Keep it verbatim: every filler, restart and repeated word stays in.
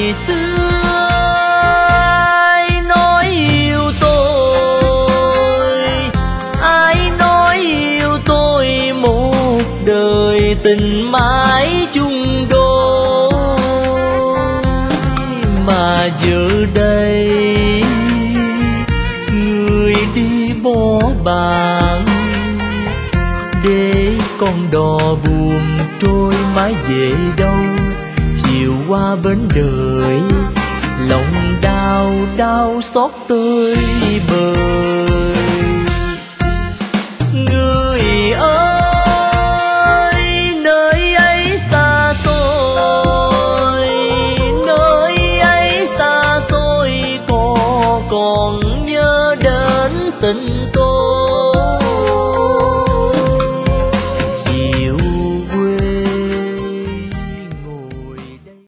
ngày xưa ai nói yêu tôi, ai nói yêu tôi một đời tình mãi chung đôi, mà giờ đây người đi bỏ bạn để con đò buồn trôi mãi về đâu. Chiều qua bến đời lòng đau đau xót tơi bời.